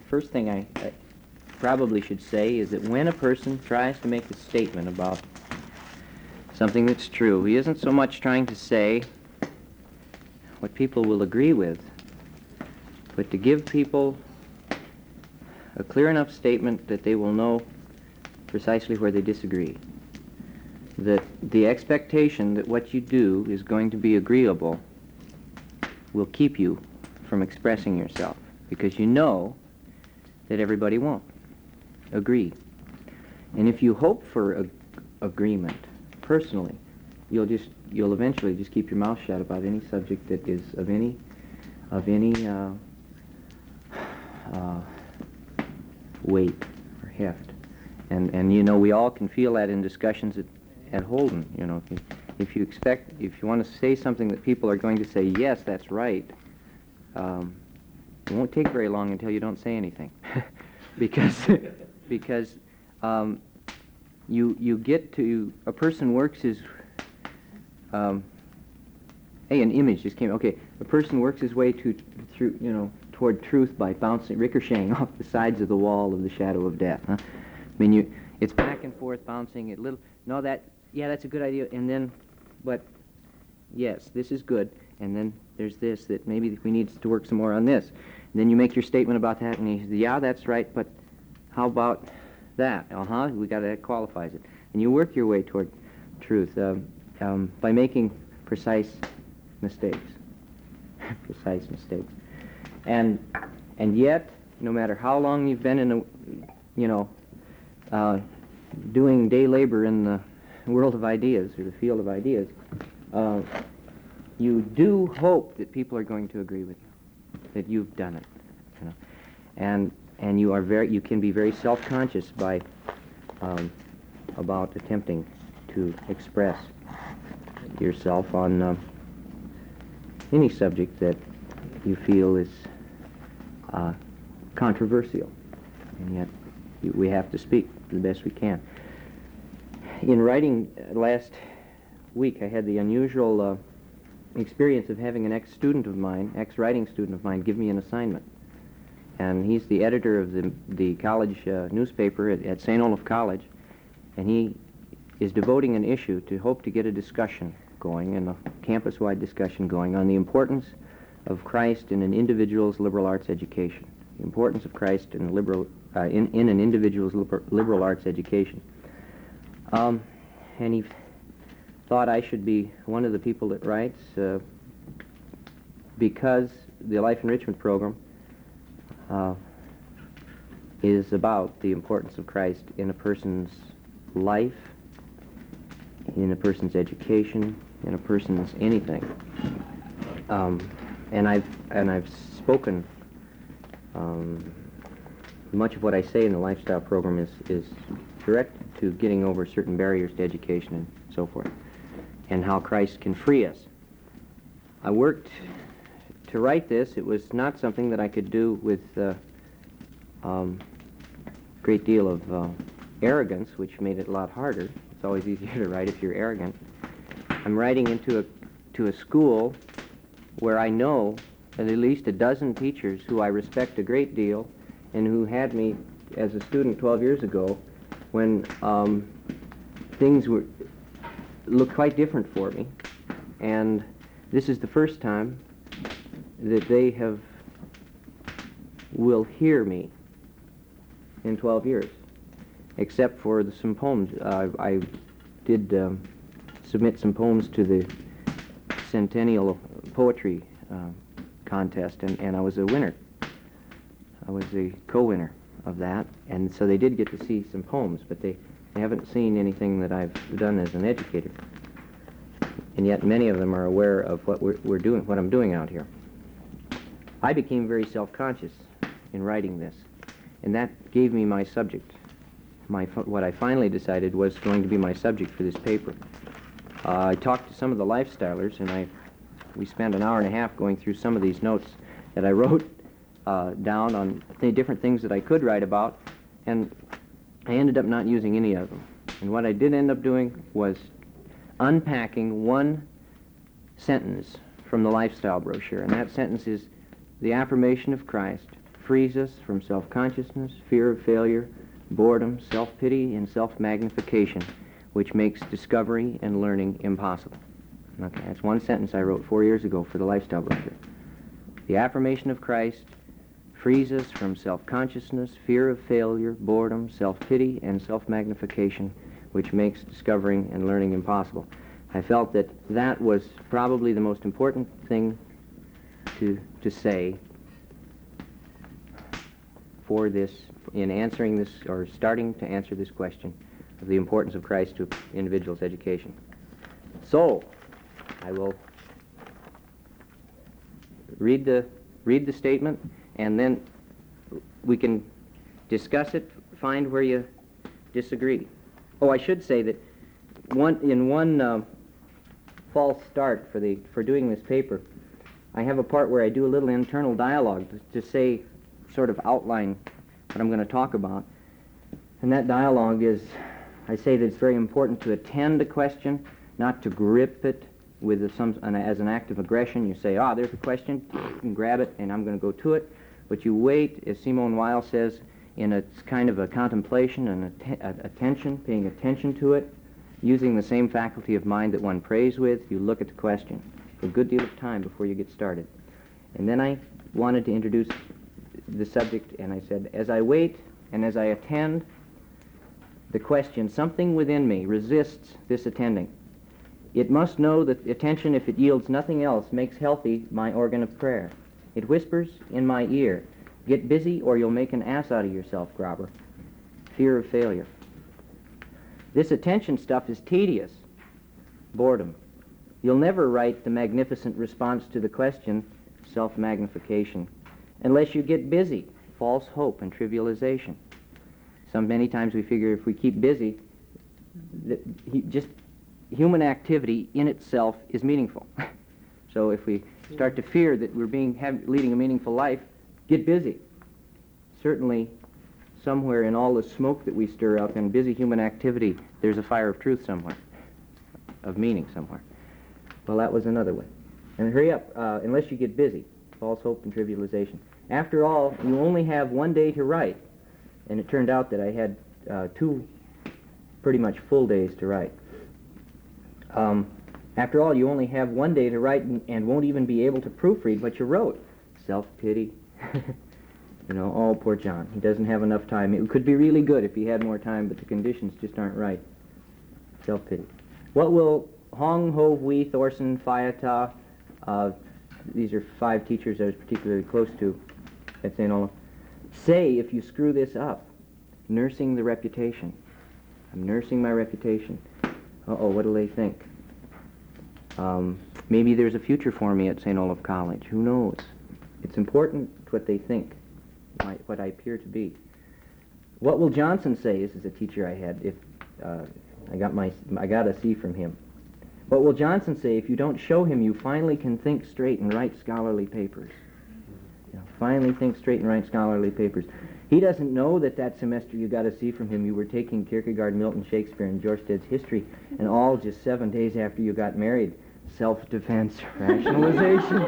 first thing I probably should say is that when a person tries to make a statement about something that's true, he isn't so much trying to say what people will agree with, but to give people a clear enough statement that they will know precisely where they disagree. That the expectation that what you do is going to be agreeable will keep you from expressing yourself, because you know that everybody won't agree. And if you hope for agreement personally, you'll eventually just keep your mouth shut about any subject that is of any weight or heft. And you know, we all can feel that in discussions at Holden. You know, if you want to say something that people are going to say, yes, that's right, it won't take very long until you don't say anything. because you get to, a person works his, hey, an image just came, okay, a person works his way toward truth by ricocheting off the sides of the wall of the shadow of death, huh? I mean, it's back and forth, bouncing it little, no, that's a good idea, and then, but, yes, this is good, and then there's this, that maybe we need to work some more on this. And then you make your statement about that, and you say, yeah, that's right, but how about that? That qualifies it. And you work your way toward truth by making precise mistakes. Precise mistakes. And yet, no matter how long you've been in doing day labor in the world of ideas, or the field of ideas, you do hope that people are going to agree with you, that you've done it, you know. And you can be very self-conscious by about attempting to express yourself on any subject that you feel is controversial, and yet we have to speak the best we can. In writing last week, I had the unusual experience of having an ex-writing student of mine, give me an assignment. And he's the editor of the college newspaper at St. Olaf College, and he is devoting an issue to hope to get a discussion going, and a campus-wide discussion going, on the importance of Christ in an individual's liberal arts education. The importance of Christ in an individual's liberal arts education. And he thought I should be one of the people that writes because the Life Enrichment Program is about the importance of Christ in a person's life, in a person's education, in a person's anything. And I've spoken. Much of what I say in the lifestyle program is directed to getting over certain barriers to education and so forth, and how Christ can free us. I worked to write this. It was not something that I could do with a great deal of arrogance, which made it a lot harder. It's always easier to write if you're arrogant. I'm writing into a school where I know at least a dozen teachers who I respect a great deal, and who had me as a student 12 years ago when things looked quite different for me. And this is the first time that they will hear me in 12 years, except for some poems. I did submit some poems to the Centennial Poetry Contest, and I was a winner. I was a co-winner of that, and so they did get to see some poems, but they haven't seen anything that I've done as an educator. And yet many of them are aware of what we're doing, what I'm doing out here. I became very self-conscious in writing this, and that gave me my subject. What I finally decided was going to be my subject for this paper. I talked to some of the lifestylers, and we spent an hour and a half going through some of these notes that I wrote down on the different things that I could write about, and I ended up not using any of them. And what I did end up doing was unpacking one sentence from the lifestyle brochure, and that sentence is, "The affirmation of Christ frees us from self-consciousness, fear of failure, boredom, self-pity, and self-magnification, which makes discovery and learning impossible. Okay, that's one sentence I wrote 4 years ago for the lifestyle brochure. The affirmation of Christ frees us from self-consciousness, fear of failure, boredom, self-pity, and self-magnification, which makes discovering and learning impossible. I felt that that was probably the most important thing to say for this, in answering this, or starting to answer this question of the importance of Christ to individuals' education. So, I will read the statement, and then we can discuss it, find where you disagree. Oh, I should say that one false start for doing this paper, I have a part where I do a little internal dialogue to say, sort of outline what I'm going to talk about. And that dialogue is, I say that it's very important to attend a question, not to grip it with as an act of aggression. You say, there's a question, you can grab it, and I'm going to go to it. But you wait, as Simone Weil says, in a kind of a contemplation and attention, paying attention to it, using the same faculty of mind that one prays with. You look at the question for a good deal of time before you get started. And then I wanted to introduce the subject, and I said, as I wait and as I attend the question, something within me resists this attending. It must know that attention, if it yields nothing else, makes healthy my organ of prayer. It whispers in my ear, get busy or you'll make an ass out of yourself, Grobber. Fear of failure. This attention stuff is tedious. Boredom. You'll never write the magnificent response to the question, self-magnification, unless you get busy, false hope and trivialization. Many times we figure if we keep busy, just human activity in itself is meaningful. So if we start to fear that we're leading a meaningful life, get busy. Certainly, somewhere in all the smoke that we stir up in busy human activity, there's a fire of truth somewhere, of meaning somewhere. Well, that was another way. And hurry up, unless you get busy, false hope and trivialization. After all, you only have one day to write. And it turned out that I had 2 pretty much full days to write. After all, you only have one day to write and won't even be able to proofread what you wrote. Self-pity. Oh, poor John. He doesn't have enough time. It could be really good if he had more time, but the conditions just aren't right. Self-pity. What will Hong, Ho, Wee, Thorson, Fayata, these are 5 teachers I was particularly close to at St. Olaf, say if you screw this up? Nursing the reputation. I'm nursing my reputation. Uh-oh, what'll they think? Maybe there's a future for me at St. Olaf College. Who knows? It's important what they think, what I appear to be. What will Johnson say? This is a teacher I had. If I got a C from him. What will Johnson say if you don't show him you finally can think straight and write scholarly papers? Finally think straight and write scholarly papers. He doesn't know that semester you got a C from him, you were taking Kierkegaard, Milton, Shakespeare, and Jorsted's history, and all just 7 days after you got married. Self-defense, rationalization,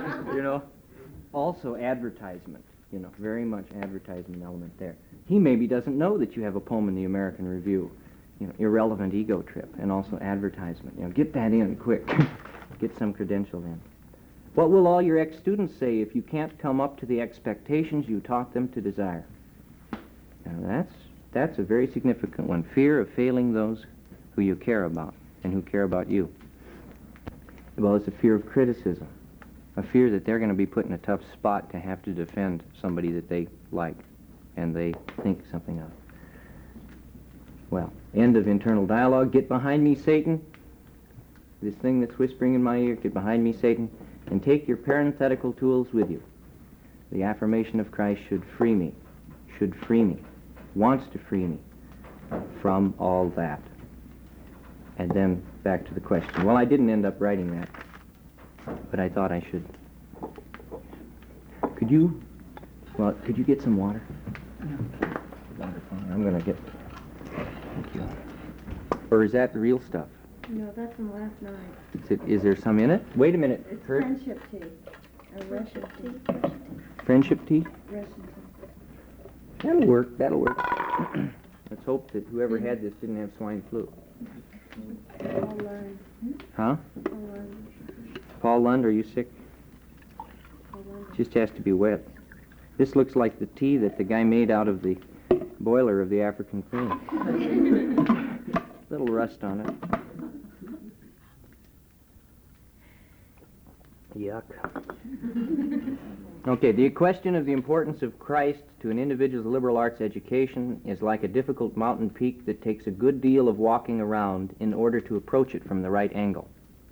Also advertisement, very much advertisement element there. He maybe doesn't know that you have a poem in the American Review, irrelevant ego trip, and also advertisement. Get that in quick. Get some credential in. What will all your ex-students say if you can't come up to the expectations you taught them to desire? Now that's a very significant one. Fear of failing those who you care about and who care about you. Well, it's a fear of criticism, a fear that they're going to be put in a tough spot to have to defend somebody that they like and they think something of. Well, end of internal dialogue. Get behind me, Satan. This thing that's whispering in my ear, get behind me, Satan, and take your parenthetical tools with you. The affirmation of Christ should free me, wants to free me from all that. And then back to the question. Well, I didn't end up writing that, but I thought I should. Could you get some water? Yeah. Wonderful. I'm going to get... Thank you. Or is that the real stuff? No, that's from last night. Is there some in it? Wait a minute. It's friendship tea. A Russian tea. Friendship tea? Resington. That'll work. That'll work. Let's hope that whoever had this didn't have swine flu. Paul Lund. Huh? Paul Lund. Paul Lund, are you sick? Paul Lund. Just has to be wet. This looks like the tea that the guy made out of the boiler of the African Queen. Little rust on it. Yuck. Okay, the question of the importance of Christ to an individual's liberal arts education is like a difficult mountain peak that takes a good deal of walking around in order to approach it from the right angle.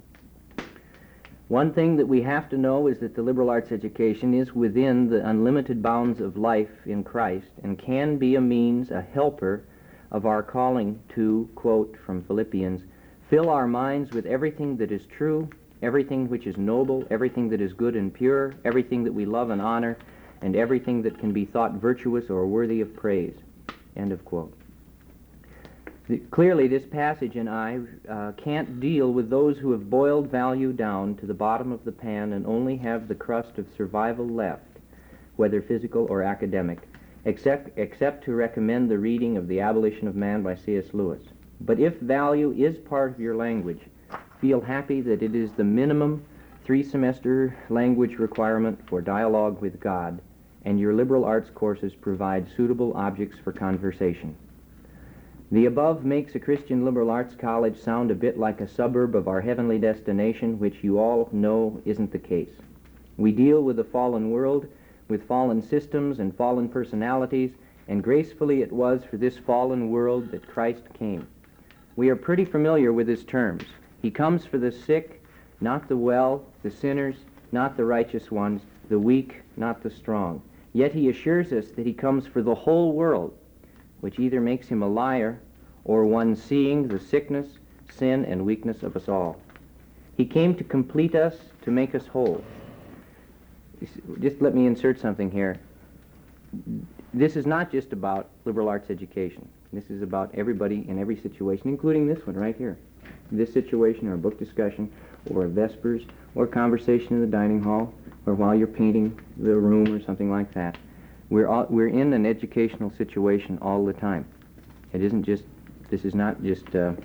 One thing that we have to know is that the liberal arts education is within the unlimited bounds of life in Christ and can be a means, a helper of our calling to, quote from Philippians, fill our minds with everything that is true, everything which is noble, everything that is good and pure, everything that we love and honor, and everything that can be thought virtuous or worthy of praise. End of quote. Clearly, this passage and I can't deal with those who have boiled value down to the bottom of the pan and only have the crust of survival left, whether physical or academic, except to recommend the reading of The Abolition of Man by C.S. Lewis. But if value is part of your language, feel happy that it is the minimum 3-semester language requirement for dialogue with God, and your liberal arts courses provide suitable objects for conversation. The above makes a Christian liberal arts college sound a bit like a suburb of our heavenly destination, which you all know isn't the case. We deal with a fallen world, with fallen systems and fallen personalities, and gracefully it was for this fallen world that Christ came. We are pretty familiar with his terms. He comes for the sick, not the well, the sinners, not the righteous ones, the weak, not the strong. Yet he assures us that he comes for the whole world, which either makes him a liar or one seeing the sickness, sin, and weakness of us all. He came to complete us, to make us whole. Just let me insert something here. This is not just about liberal arts education. This is about everybody in every situation, including this one right here. This situation, or a book discussion, or a Vespers, or conversation in the dining hall, or while you're painting the room or something like that. We're in an educational situation all the time. It isn't just, this is not just true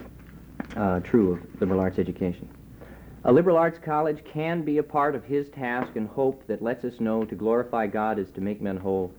of liberal arts education. A liberal arts college can be a part of his task and hope that lets us know to glorify God is to make men whole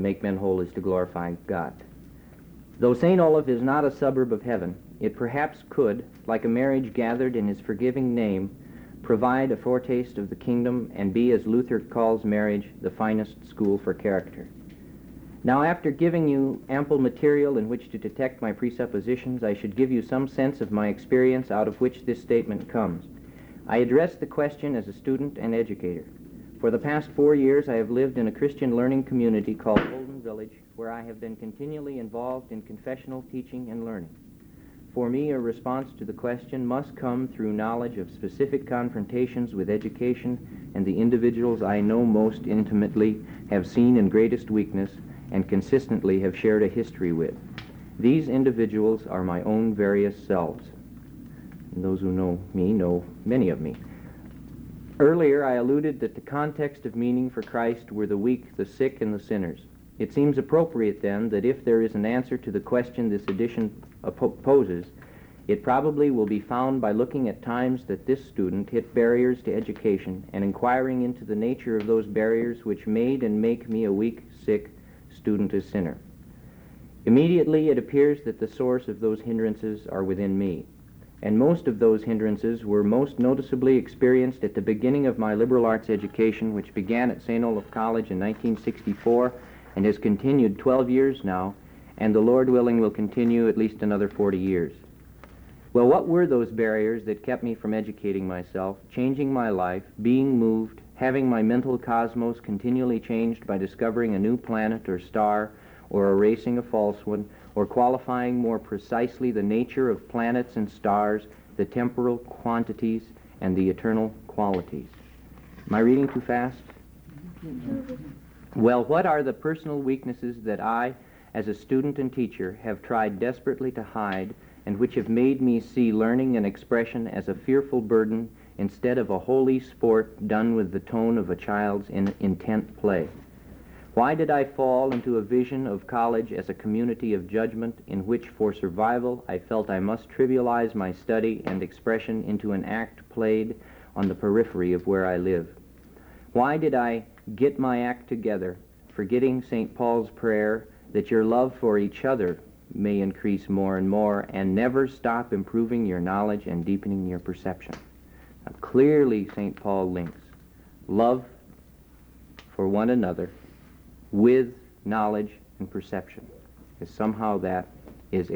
is to glorify God. Though St. Olaf is not a suburb of heaven, it perhaps could, like a marriage gathered in his forgiving name, provide a foretaste of the kingdom and be, as Luther calls marriage, the finest school for character. Now, after giving you ample material in which to detect my presuppositions, I should give you some sense of my experience out of which this statement comes. I address the question as a student and educator. For the past 4 years, I have lived in a Christian learning community called Holden Village, where I have been continually involved in confessional teaching and learning. For me, a response to the question must come through knowledge of specific confrontations with education and the individuals I know most intimately, have seen in greatest weakness, and consistently have shared a history with. These individuals are my own various selves. And those who know me know many of me. Earlier, I alluded that the context of meaning for Christ were the weak, the sick, and the sinners. It seems appropriate, then, that if there is an answer to the question this edition poses, it probably will be found by looking at times that this student hit barriers to education and inquiring into the nature of those barriers which made and make me a weak, sick student a sinner. Immediately, it appears that the source of those hindrances are within me. And most of those hindrances were most noticeably experienced at the beginning of my liberal arts education, which began at St. Olaf College in 1964 and has continued 12 years now, and the Lord willing will continue at least another 40 years. Well, what were those barriers that kept me from educating myself, changing my life, being moved, having my mental cosmos continually changed by discovering a new planet or star, or erasing a false one, or qualifying more precisely the nature of planets and stars, the temporal quantities, and the eternal qualities? Am I reading too fast? Well, what are the personal weaknesses that I, as a student and teacher, have tried desperately to hide, and which have made me see learning and expression as a fearful burden instead of a holy sport done with the tone of a child's intent play? Why did I fall into a vision of college as a community of judgment in which, for survival, I felt I must trivialize my study and expression into an act played on the periphery of where I live? Why did I get my act together, forgetting St. Paul's prayer that your love for each other may increase more and more, and never stop improving your knowledge and deepening your perception? Now, clearly, St. Paul links love for one another with knowledge and perception, because somehow that is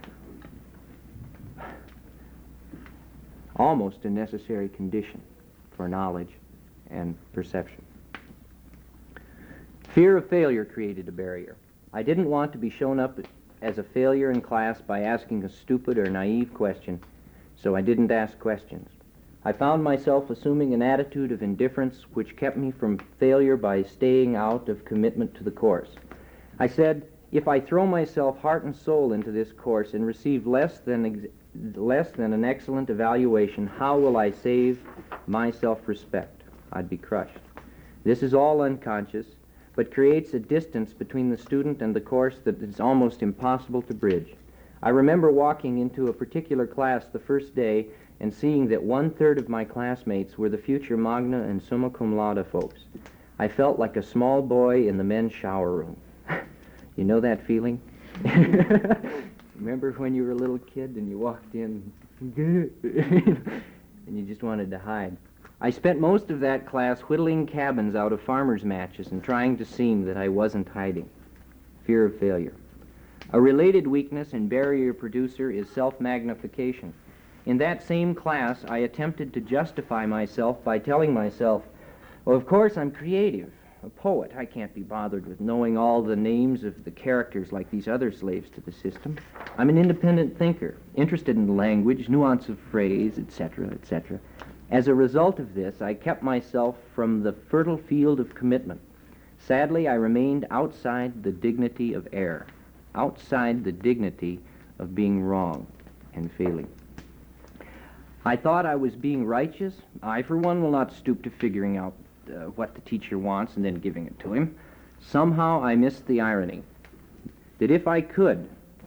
almost a necessary condition for knowledge and perception. Fear of failure created a barrier. I didn't want to be shown up as a failure in class by asking a stupid or naive question, so I didn't ask questions. I found myself assuming an attitude of indifference which kept me from failure by staying out of commitment to the course. I said, if I throw myself heart and soul into this course and receive less than an excellent evaluation, how will I save my self-respect? I'd be crushed. This is all unconscious, but creates a distance between the student and the course that is almost impossible to bridge. I remember walking into a particular class the first day and seeing that 1/3 of my classmates were the future magna and summa cum laude folks. I felt like a small boy in the men's shower room. You know that feeling? Remember when you were a little kid and you walked in and you just wanted to hide? I spent most of that class whittling cabins out of farmers' matches and trying to seem that I wasn't hiding. Fear of failure. A related weakness and barrier producer is self-magnification. In that same class, I attempted to justify myself by telling myself, well, of course I'm creative, a poet. I can't be bothered with knowing all the names of the characters like these other slaves to the system. I'm an independent thinker, interested in language, nuance of phrase, etc., etc. As a result of this, I kept myself from the fertile field of commitment. Sadly, I remained outside the dignity of error, outside the dignity of being wrong and failing. I thought I was being righteous. I, for one, will not stoop to figuring out what the teacher wants and then giving it to him. Somehow I missed the irony that if I could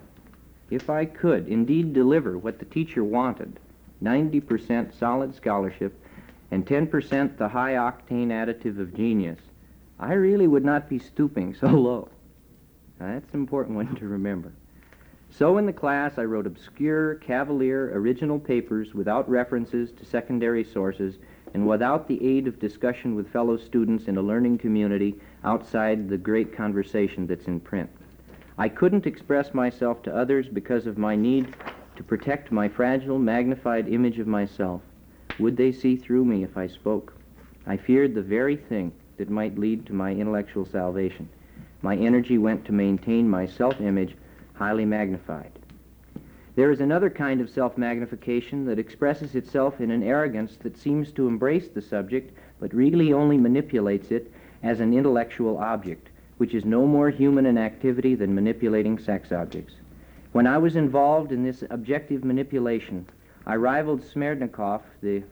indeed deliver what the teacher wanted, 90% solid scholarship and 10% the high-octane additive of genius, I really would not be stooping so low. Now, that's an important one to remember. So in the class, I wrote obscure, cavalier, original papers without references to secondary sources and without the aid of discussion with fellow students in a learning community outside the great conversation that's in print. I couldn't express myself to others because of my need to protect my fragile, magnified image of myself. Would they see through me if I spoke? I feared the very thing that might lead to my intellectual salvation. My energy went to maintain my self-image highly magnified. There is another kind of self-magnification that expresses itself in an arrogance that seems to embrace the subject, but really only manipulates it as an intellectual object, which is no more human an activity than manipulating sex objects. When I was involved in this objective manipulation, I rivaled Smerdnikov, the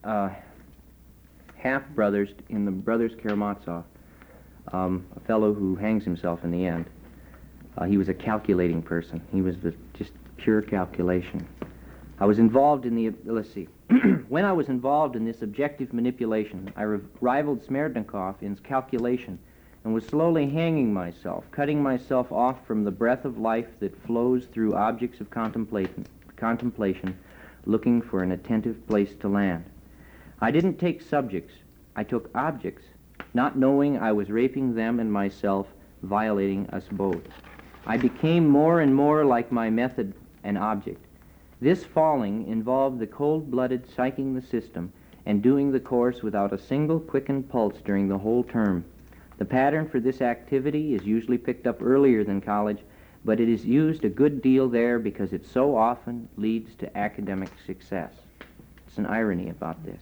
half-brothers in the Brothers Karamazov, a fellow who hangs himself in the end. He was a calculating person. He was just pure calculation. I was involved in when I was involved in this objective manipulation, I rivaled Smerdnikov in calculation and was slowly hanging myself, cutting myself off from the breath of life that flows through objects of contemplation, looking for an attentive place to land. I didn't take subjects. I took objects, not knowing I was raping them and myself, violating us both. I became more and more like my method, an object. This falling involved the cold-blooded psyching the system and doing the course without a single quickened pulse during the whole term. The pattern for this activity is usually picked up earlier than college, but it is used a good deal there because it so often leads to academic success. It's an irony about this.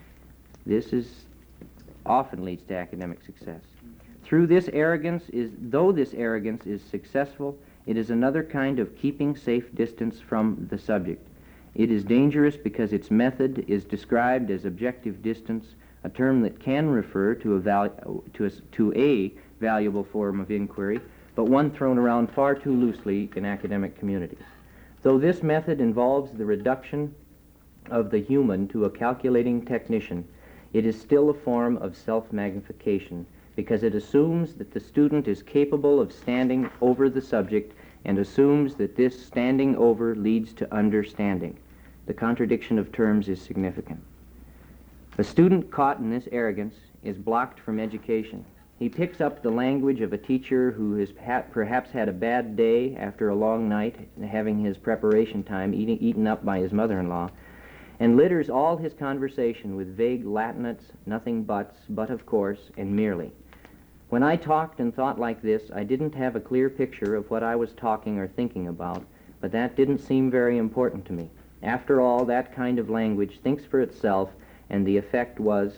Often leads to academic success. Though this arrogance is successful, it is another kind of keeping safe distance from the subject. It is dangerous because its method is described as objective distance, a term that can refer to a valuable form of inquiry, but one thrown around far too loosely in academic communities. Though this method involves the reduction of the human to a calculating technician, it is still a form of self-magnification because it assumes that the student is capable of standing over the subject and assumes that this standing over leads to understanding. The contradiction of terms is significant. A student caught in this arrogance is blocked from education. He picks up the language of a teacher who has perhaps had a bad day after a long night, having his preparation time eaten up by his mother-in-law, and litters all his conversation with vague Latinates, nothing buts, but of course, and merely. When I talked and thought like this, I didn't have a clear picture of what I was talking or thinking about, but that didn't seem very important to me. After all, that kind of language thinks for itself, and the effect was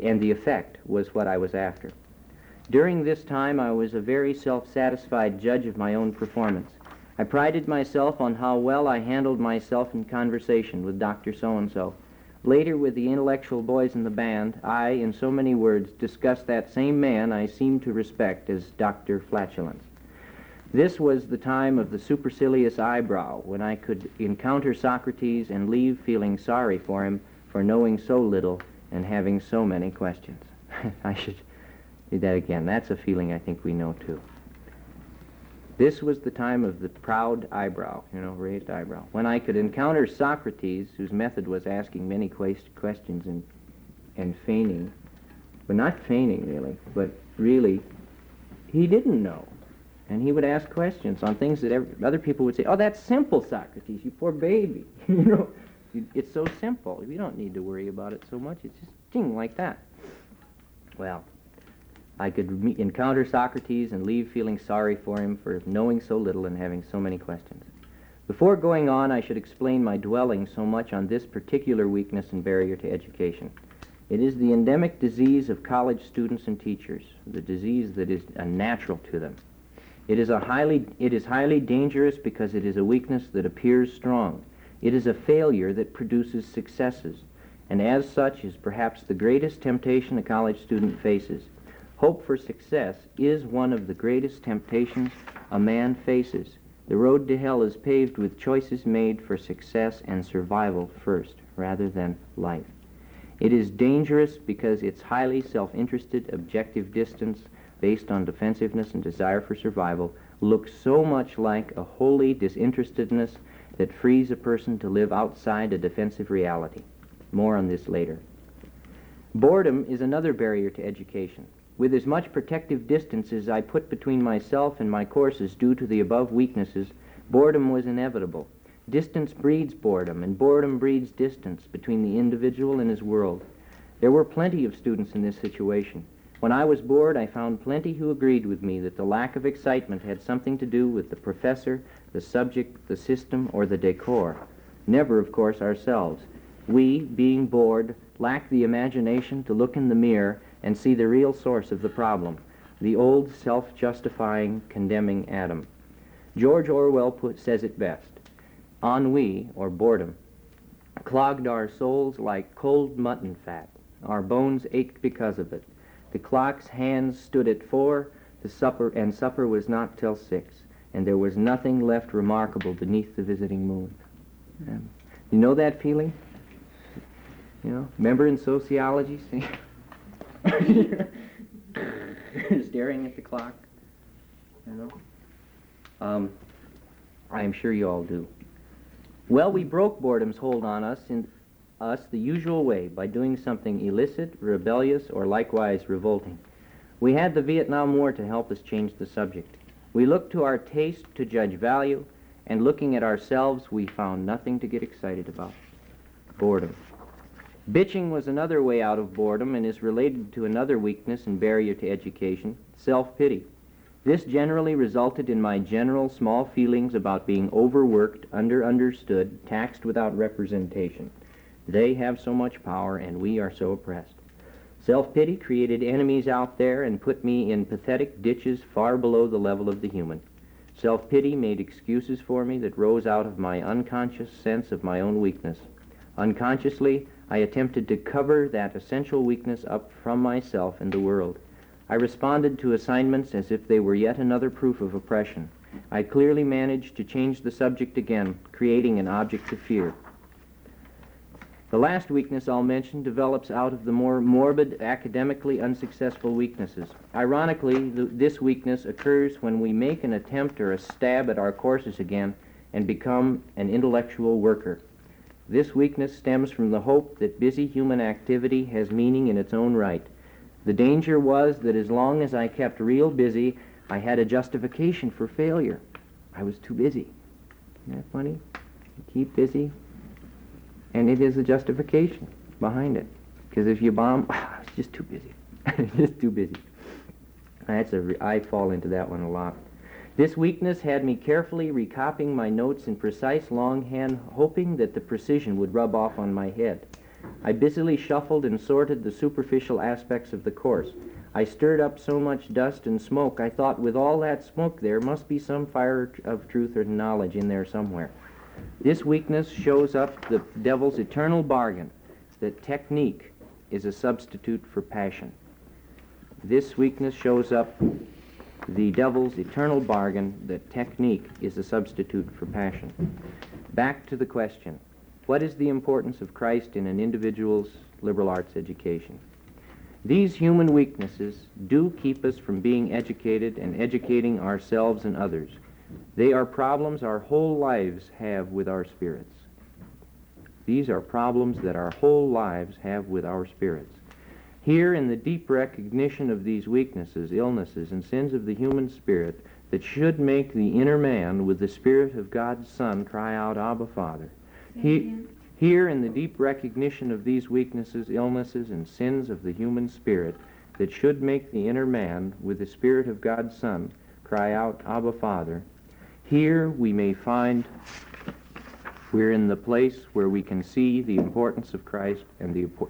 what I was after. During this time, I was a very self-satisfied judge of my own performance. I prided myself on how well I handled myself in conversation with Dr. So-and-so. Later, with the intellectual boys in the band, I, in so many words, discussed that same man I seemed to respect as Dr. Flatulence. This was the time of the supercilious eyebrow, when I could encounter Socrates and leave feeling sorry for him for knowing so little and having so many questions. I should do that again. That's a feeling I think we know, too. This was the time of the proud eyebrow, raised eyebrow, when I could encounter Socrates, whose method was asking many questions and feigning, but not feigning really, but really, he didn't know. And he would ask questions on things that other people would say, "Oh, that's simple, Socrates, you poor baby." It's so simple. You don't need to worry about it so much. It's just ding like that. Well, I could encounter Socrates and leave feeling sorry for him for knowing so little and having so many questions. Before going on, I should explain my dwelling so much on this particular weakness and barrier to education. It is the endemic disease of college students and teachers, the disease that is unnatural to them. It is highly dangerous because it is a weakness that appears strong. It is a failure that produces successes, and as such is perhaps the greatest temptation a college student faces. Hope for success is one of the greatest temptations a man faces. The road to hell is paved with choices made for success and survival first, rather than life. It is dangerous because its highly self-interested, objective distance, based on defensiveness and desire for survival, looks so much like a holy disinterestedness that frees a person to live outside a defensive reality. More on this later. Boredom is another barrier to education. With as much protective distance as I put between myself and my courses due to the above weaknesses, boredom was inevitable. Distance breeds boredom, and boredom breeds distance between the individual and his world. There were plenty of students in this situation. When I was bored, I found plenty who agreed with me that the lack of excitement had something to do with the professor, the subject, the system, or the decor. Never, of course, ourselves. We, being bored, lack the imagination to look in the mirror and see the real source of the problem, the old self-justifying, condemning Adam. George Orwell says it best. Ennui, or boredom, clogged our souls like cold mutton fat. Our bones ached because of it. The clock's hands stood at 4, supper was not till 6, and there was nothing left remarkable beneath the visiting moon. You know that feeling? Remember in sociology? See? Staring at the clock, I'm sure you all do. Well, we broke boredom's hold on us the usual way, by doing something illicit, rebellious, or likewise revolting. We had the Vietnam War to help us change the subject. We looked to our taste to judge value, and looking at ourselves, we found nothing to get excited about. Boredom. Bitching was another way out of boredom and is related to another weakness and barrier to education, self-pity. This generally resulted in my general small feelings about being overworked, understood, taxed without representation. They have so much power, and we are so oppressed. Self-pity created enemies out there and put me in pathetic ditches far below the level of the human. Self-pity made excuses for me that rose out of my unconscious sense of my own weakness. Unconsciously, I attempted to cover that essential weakness up from myself and the world. I responded to assignments as if they were yet another proof of oppression. I clearly managed to change the subject again, creating an object of fear. The last weakness I'll mention develops out of the more morbid, academically unsuccessful weaknesses. Ironically, this weakness occurs when we make an attempt or a stab at our courses again and become an intellectual worker. This weakness stems from the hope that busy human activity has meaning in its own right. The danger was that as long as I kept real busy, I had a justification for failure. I was too busy. Isn't that funny? You keep busy, and it is a justification behind it. Because if you bomb, I was just too busy. Just too busy. I fall into that one a lot. This weakness had me carefully recopying my notes in precise longhand, hoping that the precision would rub off on my head. I busily shuffled and sorted the superficial aspects of the course. I stirred up so much dust and smoke, I thought with all that smoke there must be some fire of truth or knowledge in there somewhere. This weakness shows up the devil's eternal bargain, that technique is a substitute for passion. This weakness shows up the devil's eternal bargain that technique is a substitute for passion. Back to the question, what is the importance of Christ in an individual's liberal arts education? These human weaknesses do keep us from being educated and educating ourselves and others. They are problems our whole lives have with our spirits. These are problems that our whole lives have with our spirits. Here, in the deep recognition of these weaknesses, illnesses, and sins of the human spirit that should make the inner man with the Spirit of God's Son cry out, Abba, Father. Here, in the deep recognition of these weaknesses, illnesses, and sins of the human spirit that should make the inner man with the Spirit of God's Son cry out, Abba, Father, here we may find we're in the place where we can see the importance of Christ and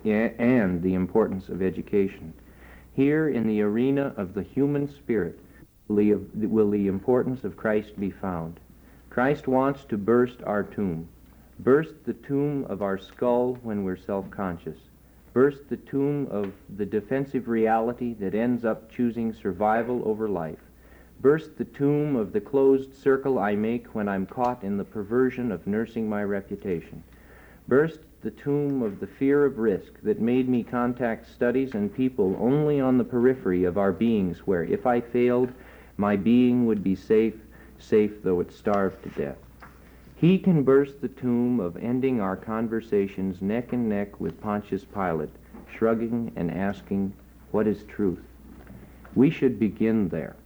the importance of education. Here in the arena of the human spirit will the importance of Christ be found. Christ wants to burst our tomb. Burst the tomb of our skull when we're self-conscious. Burst the tomb of the defensive reality that ends up choosing survival over life. Burst the tomb of the closed circle I make when I'm caught in the perversion of nursing my reputation. Burst the tomb of the fear of risk that made me contact studies and people only on the periphery of our beings, where if I failed, my being would be safe though it starved to death. He can burst the tomb of ending our conversations neck and neck with Pontius Pilate, shrugging and asking, what is truth? We should begin there.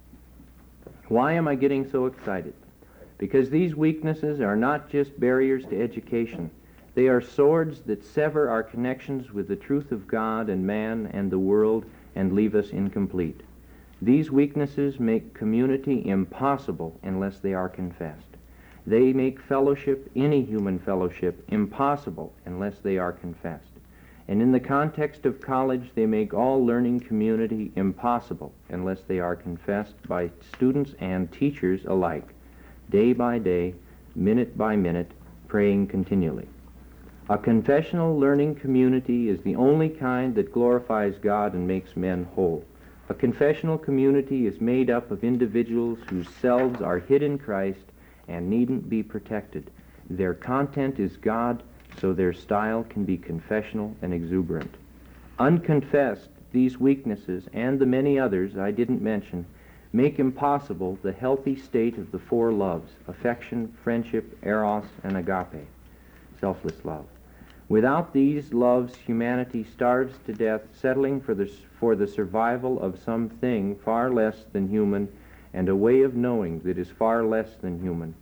Why am I getting so excited? Because these weaknesses are not just barriers to education. They are swords that sever our connections with the truth of God and man and the world and leave us incomplete. These weaknesses make community impossible unless they are confessed. They make fellowship, any human fellowship, impossible unless they are confessed. And in the context of college, they make all learning community impossible unless they are confessed by students and teachers alike, day by day, minute by minute, praying continually. A confessional learning community is the only kind that glorifies God and makes men whole. A confessional community is made up of individuals whose selves are hid in Christ and needn't be protected. Their content is God, so their style can be confessional and exuberant. Unconfessed, these weaknesses, and the many others I didn't mention, make impossible the healthy state of the four loves, affection, friendship, eros, and agape, selfless love. Without these loves, humanity starves to death, settling for the survival of something far less than human and a way of knowing that is far less than human.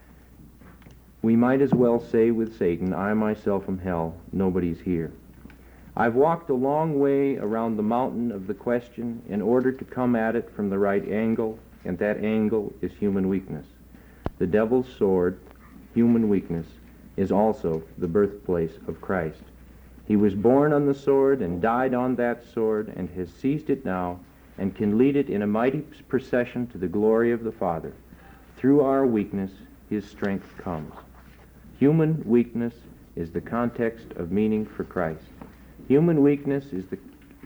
We might as well say with Satan, I myself am hell, nobody's here. I've walked a long way around the mountain of the question in order to come at it from the right angle, and that angle is human weakness. The devil's sword, human weakness, is also the birthplace of Christ. He was born on the sword and died on that sword and has seized it now and can lead it in a mighty procession to the glory of the Father. Through our weakness, his strength comes. Human weakness is the context of meaning for Christ. Human weakness is the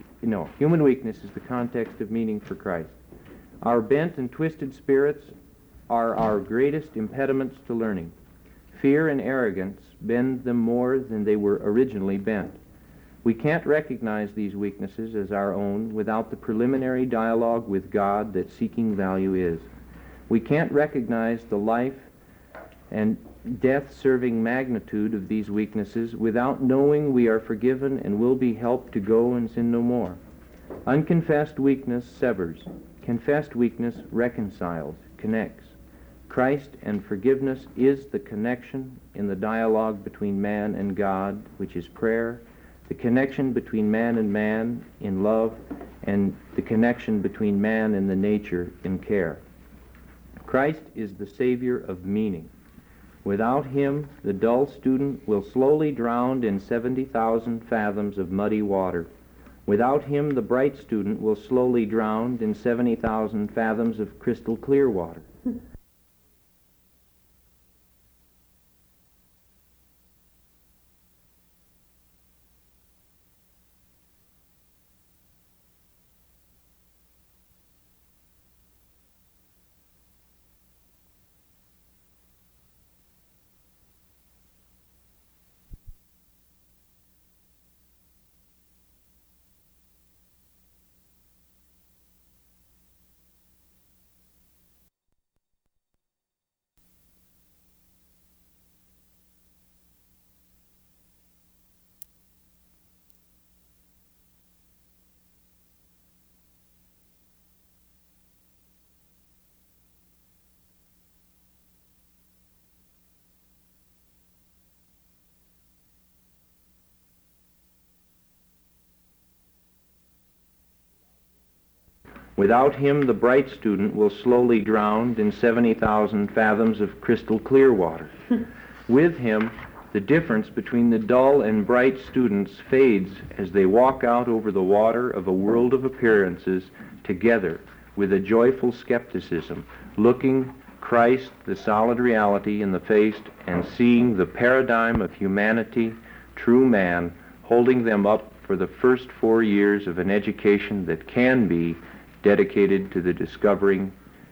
context of meaning for Christ. Our bent and twisted spirits are our greatest impediments to learning. Fear and arrogance bend them more than they were originally bent. We can't recognize these weaknesses as our own without the preliminary dialogue with God that seeking value is. We can't recognize the life and death-serving magnitude of these weaknesses without knowing we are forgiven and will be helped to go and sin no more. Unconfessed weakness severs. Confessed weakness reconciles, connects. Christ and forgiveness is the connection in the dialogue between man and God, which is prayer, the connection between man and man in love, and the connection between man and the nature in care. Christ is the Savior of meaning. Without him, the dull student will slowly drown in 70,000 fathoms of muddy water. Without him, the bright student will slowly drown in 70,000 fathoms of crystal clear water. Without him, the bright student will slowly drown in 70,000 fathoms of crystal clear water. With him, the difference between the dull and bright students fades as they walk out over the water of a world of appearances together with a joyful skepticism, looking Christ, the solid reality, in the face and seeing the paradigm of humanity, true man, holding them up for the first 4 years of an education that can be dedicated to discovering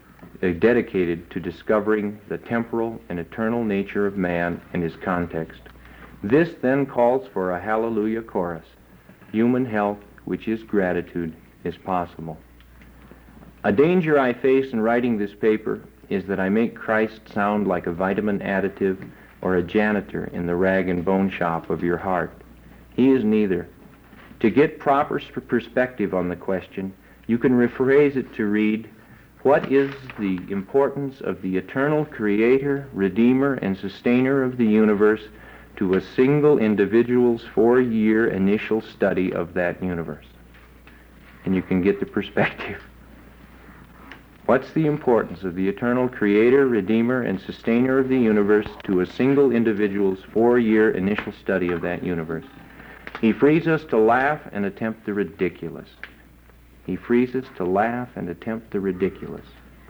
the temporal and eternal nature of man and his context. This then calls for a hallelujah chorus. Human health, which is gratitude, is possible. A danger I face in writing this paper is that I make Christ sound like a vitamin additive or a janitor in the rag and bone shop of your heart. He is neither. To get proper perspective on the question, you can rephrase it to read, what is the importance of the eternal creator, redeemer, and sustainer of the universe to a single individual's 4-year initial study of that universe? And you can get the perspective. What's the importance of the eternal creator, redeemer, and sustainer of the universe to a single individual's 4-year initial study of that universe? He frees us to laugh and attempt the ridiculous. He frees us to laugh and attempt the ridiculous.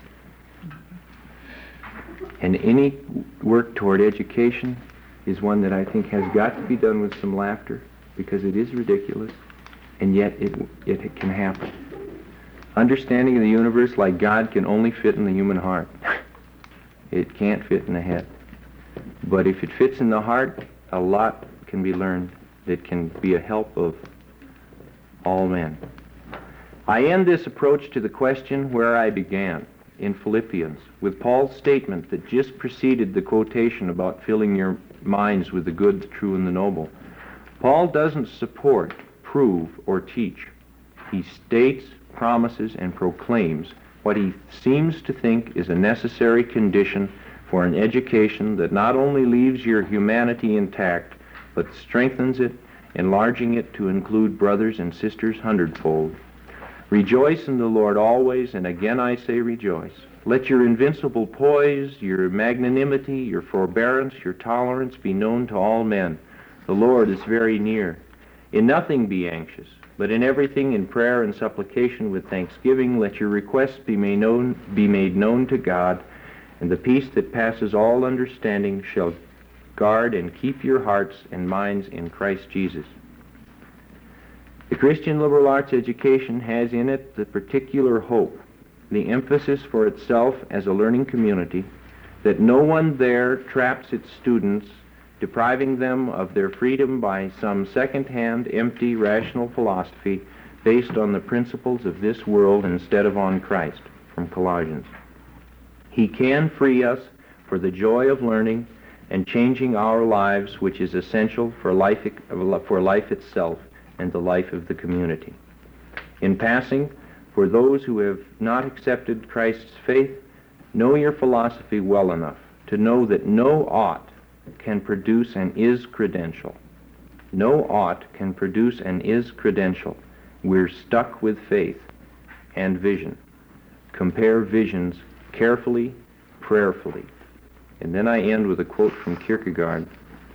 And any work toward education is one that I think has got to be done with some laughter, because it is ridiculous, and yet it can happen. Understanding of the universe like God can only fit in the human heart. It can't fit in the head. But if it fits in the heart, a lot can be learned that can be a help of all men. I end this approach to the question where I began, in Philippians, with Paul's statement that just preceded the quotation about filling your minds with the good, the true, and the noble. Paul doesn't support, prove, or teach. He states, promises, and proclaims what he seems to think is a necessary condition for an education that not only leaves your humanity intact, but strengthens it, enlarging it to include brothers and sisters hundredfold. Rejoice in the Lord always, and again I say rejoice. Let your invincible poise, your magnanimity, your forbearance, your tolerance be known to all men. The Lord is very near. In nothing be anxious, but in everything in prayer and supplication with thanksgiving let your requests be made known to God, And the peace that passes all understanding shall guard and keep your hearts and minds in Christ Jesus. The Christian liberal arts education has in it the particular hope, the emphasis for itself as a learning community, that no one there traps its students, depriving them of their freedom by some second-hand, empty, rational philosophy based on the principles of this world instead of on Christ, from Colossians. He can free us for the joy of learning and changing our lives, which is essential for life itself and the life of the community. In passing, for those who have not accepted Christ's faith, know your philosophy well enough to know that no ought can produce an is credential. No ought can produce an is credential. We're stuck with faith and vision. Compare visions carefully, prayerfully. And then I end with a quote from Kierkegaard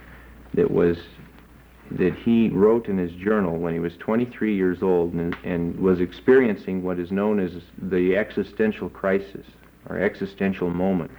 that he wrote in his journal when he was 23 years old and was experiencing what is known as the existential crisis or existential moment.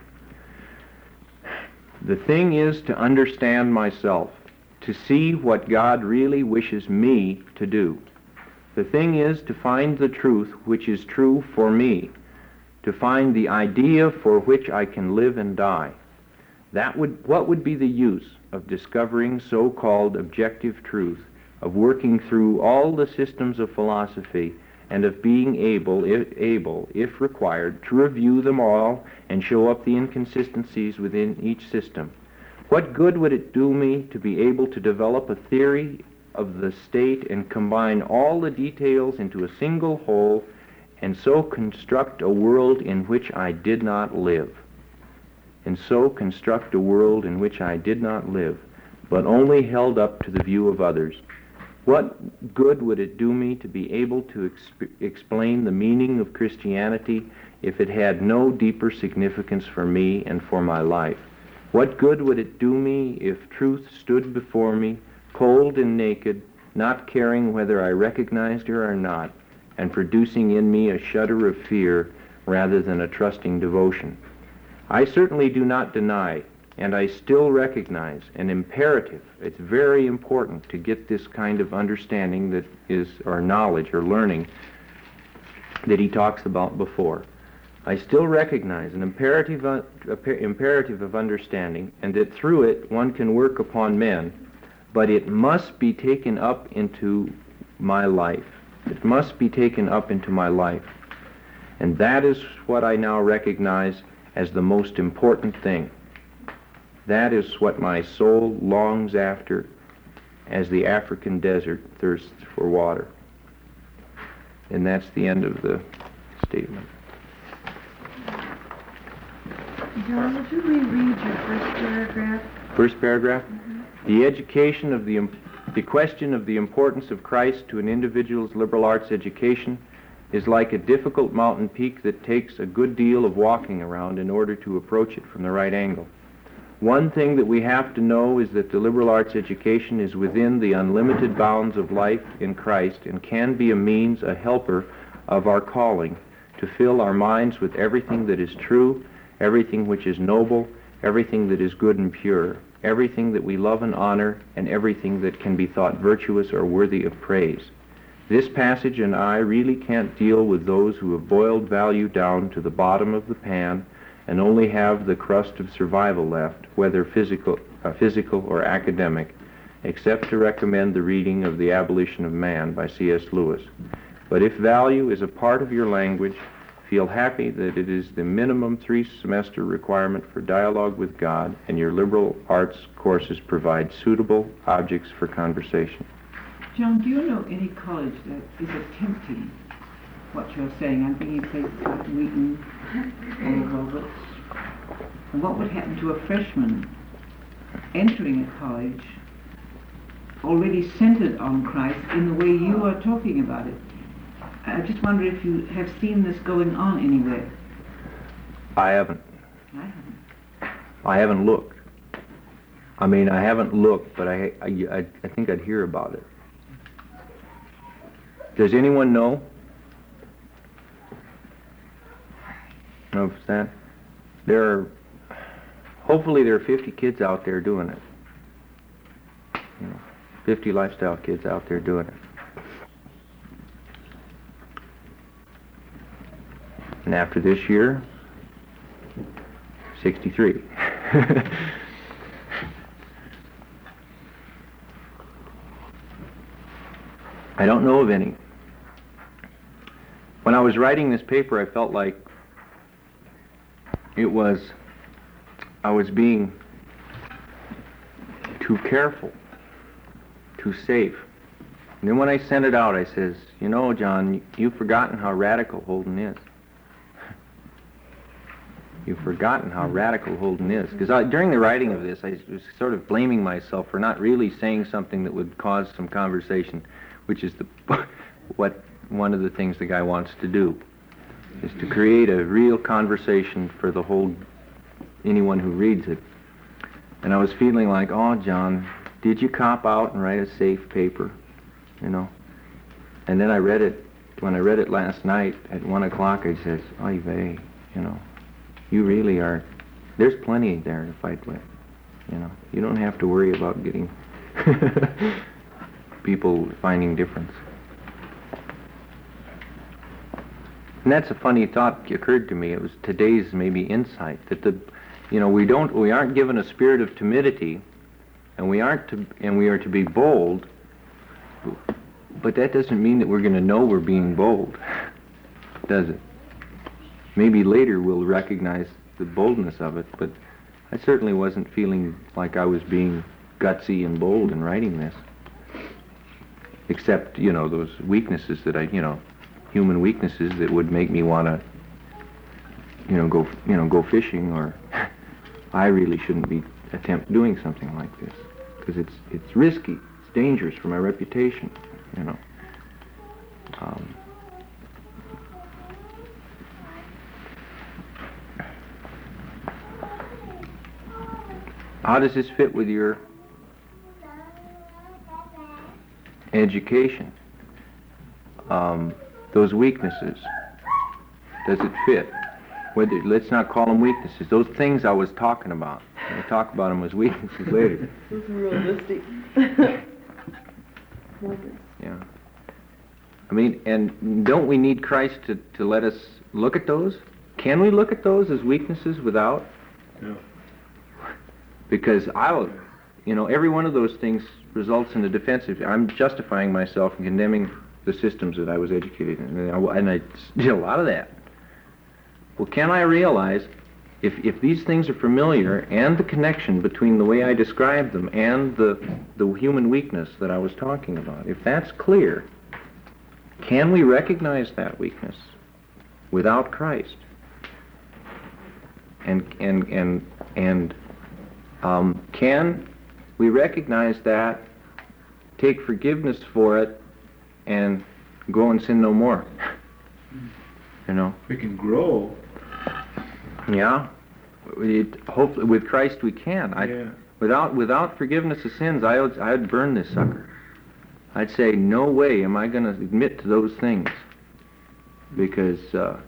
The thing is to understand myself, to see what God really wishes me to do. The thing is to find the truth which is true for me, to find the idea for which I can live and die. What would be the use of discovering so-called objective truth, of working through all the systems of philosophy, and of being able, if required, to review them all and show up the inconsistencies within each system? What good would it do me to be able to develop a theory of the state and combine all the details into a single whole and so construct a world in which I did not live? And so construct a world in which I did not live, but only held up to the view of others. What good would it do me to be able to explain the meaning of Christianity if it had no deeper significance for me and for my life? What good would it do me if truth stood before me, cold and naked, not caring whether I recognized her or not, and producing in me a shudder of fear rather than a trusting devotion? I certainly do not deny, and I still recognize an imperative. It's very important to get this kind of understanding that is, or knowledge, or learning, that he talks about before. I still recognize an imperative of understanding, and that through it one can work upon men, but it must be taken up into my life. It must be taken up into my life. And that is what I now recognize as the most important thing. That is what my soul longs after as the African desert thirsts for water. And that's the end of the statement. John, would you reread your first paragraph? First paragraph? The education of the question of the importance of Christ to an individual's liberal arts education is like a difficult mountain peak that takes a good deal of walking around in order to approach it from the right angle. One thing that we have to know is that the liberal arts education is within the unlimited bounds of life in Christ and can be a means, a helper of our calling to fill our minds with everything that is true, everything which is noble, everything that is good and pure, everything that we love and honor, and everything that can be thought virtuous or worthy of praise. This passage and I really can't deal with those who have boiled value down to the bottom of the pan and only have the crust of survival left, whether physical or academic, except to recommend the reading of The Abolition of Man by C.S. Lewis. But if value is a part of your language, feel happy that it is the minimum 3-semester requirement for dialogue with God, and your liberal arts courses provide suitable objects for conversation. John, do you know any college that is attempting what you're saying? I'm thinking of places like Wheaton or Roberts. And what would happen to a freshman entering a college already centered on Christ in the way you are talking about it? I just wonder if you have seen this going on anywhere. I haven't. I haven't. I haven't looked. I mean, I haven't looked, but I think I'd hear about it. Does anyone know? No, that there are hopefully there are 50 kids out there doing it. 50 lifestyle kids out there doing it. And after this year, 63. I don't know of any. When I was writing this paper, I felt like I was being too careful, too safe. And then when I sent it out, I says, you know, John, you've forgotten how radical Holden is. You've forgotten how radical Holden is. Because during the writing of this, I was sort of blaming myself for not really saying something that would cause some conversation, which is what one of the things the guy wants to do, is to create a real conversation for anyone who reads it. And I was feeling like, oh, John, did you cop out and write a safe paper, you know? And then I read it, when I read it last night at 1 o'clock, I says, oy vey, you know, you really are, there's plenty there to fight with, you know. You don't have to worry about getting people finding difference. And that's a funny thought occurred to me. It was today's maybe insight that we aren't given a spirit of timidity, and we are to be bold. But that doesn't mean that we're going to know we're being bold, does it? Maybe later we'll recognize the boldness of it, but I certainly wasn't feeling like I was being gutsy and bold in writing this. Except, those weaknesses that human weaknesses that would make me want to, go fishing, or I really shouldn't be attempt doing something like this because it's risky, it's dangerous for my reputation, How does this fit with your education? Those weaknesses, does it fit? Let's not call them weaknesses. Those things I was talking about. We'll talk about them as weaknesses later. Those are realistic. Yeah. I mean, and don't we need Christ to let us look at those? Can we look at those as weaknesses without? Yeah. Because every one of those things results in a defensive. I'm justifying myself and condemning the systems that I was educated in, and I did a lot of that. Well, can I realize if these things are familiar, and the connection between the way I described them and the human weakness that I was talking about, if that's clear, can we recognize that weakness without Christ? And can we recognize that, take forgiveness for it, and go and sin no more? We can grow. Yeah. Hopefully, with Christ we can. Without forgiveness of sins, I'd burn this sucker. I'd say, no way am I going to admit to those things, because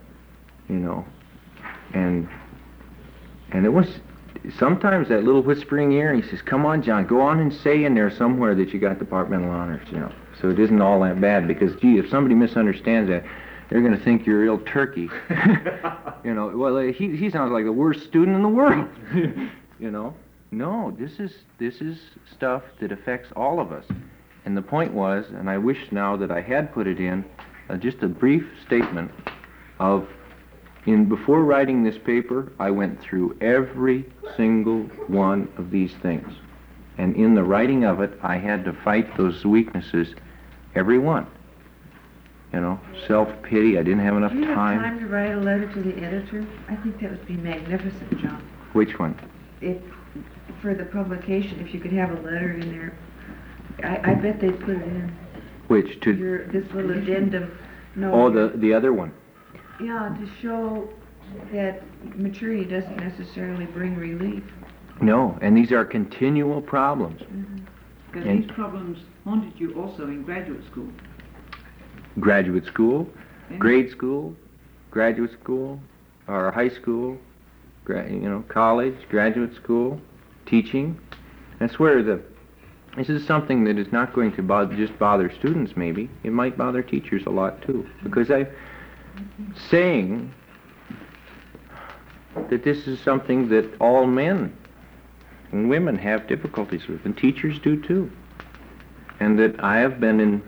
and it was sometimes that little whispering ear. He says, "Come on, John, go on and say in there somewhere that you got departmental honors, so it isn't all that bad. Because if somebody misunderstands that, they're going to think you're a real turkey." Well, he sounds like the worst student in the world. No, this is stuff that affects all of us. And the point was, and I wish now that I had put it in, just a brief statement of, before writing this paper, I went through every single one of these things. And in the writing of it, I had to fight those weaknesses, every one. Self-pity, I didn't have enough Do you have time. time to write a letter to the editor? I think that would be magnificent, John. Which one? For the publication, if you could have a letter in there, I bet they'd put it in. Which? This little addendum. No. Oh, the other one. Yeah, to show that maturity doesn't necessarily bring relief. No, and these are continual problems. Because And- these problems haunted you also in graduate school. Graduate school, grade school, graduate school, or high school, college, graduate school, teaching. That's where this is something that is not going to just bother students, maybe. It might bother teachers a lot, too. Because I'm saying that this is something that all men and women have difficulties with, and teachers do, too. And that I have been